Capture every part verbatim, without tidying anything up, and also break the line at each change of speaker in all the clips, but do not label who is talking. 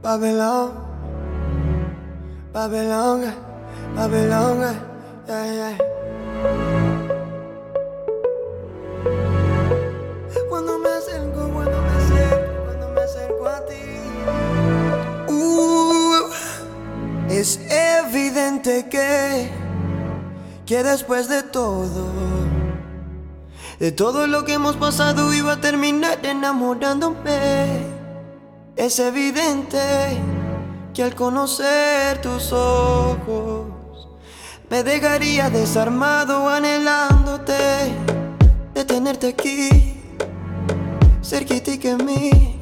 Babylon, Babylon, Babylon, yeah, yeah. Cuando me acerco, cuando me acerco, cuando me acerco a ti, uh, es evidente que, que después de todo, de todo lo que hemos pasado, iba a terminar enamorándome. Es evidente que al conocer tus ojos me dejaría desarmado anhelándote, de tenerte aquí, cerquita a mí,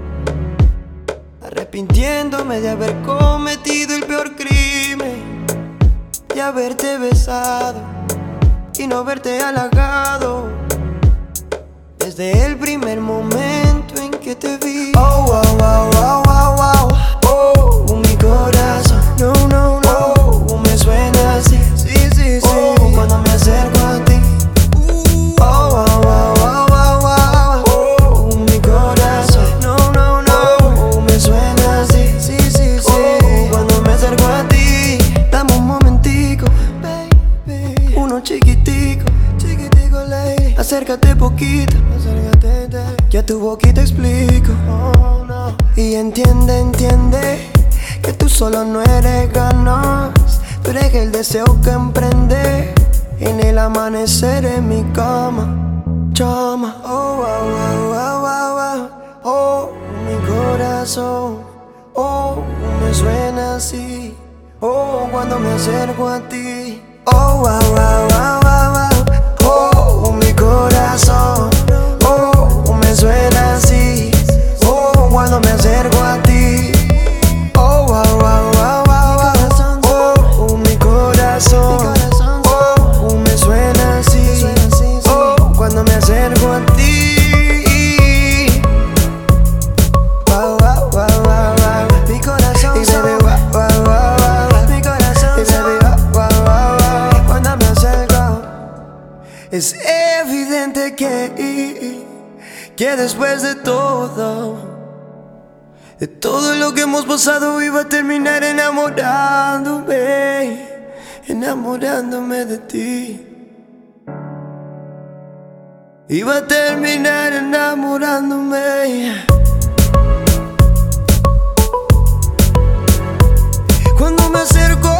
arrepintiéndome de haber cometido el peor crimen, de haberte besado y no verte halagado desde el primer momento en que te vi. Oh, wow, wow, wow, wow, wow. Oh, mi corazón, no, no, no. Oh, me suena así, sí, sí, sí. Oh, cuando me acerco a ti. Oh, wow, wow, wow, wow, wow. Oh, mi corazón, no, no, no. Oh, me suena así, sí, sí, sí. Oh, cuando me acerco a ti. Dame un momentico, baby. Uno chiquitico, chiquitico, lady. Acércate poquito, acércate, que a tu boquita explico. Oh, no. Y entiende, entiende que tú solo no eres ganas, tú eres el deseo que emprende en el amanecer en mi cama. Chama, oh, wow, wow, wow, wow, wow. Oh, mi corazón, oh, me suena así. Oh, cuando me acerco a ti. Oh, wow, wow, wow, wow, wow. Oh, mi corazón, oh, me suena así. Oh, cuando me acerco a ti. Oh, wow, wow, wow, wow, wow. Oh, mi corazón, oh, me suena así. Oh, cuando me acerco a ti. Wow, wow, wow, wow, wow. Mi corazón, y baby, wow, wow, wow, wow. Mi corazón, y baby, wow, wow, wow, wow. Cuando me acerco, es evidente que, que después de todo, de todo lo que hemos pasado, iba a terminar enamorándome, enamorándome de ti. Iba a terminar enamorándome. Cuando me acerco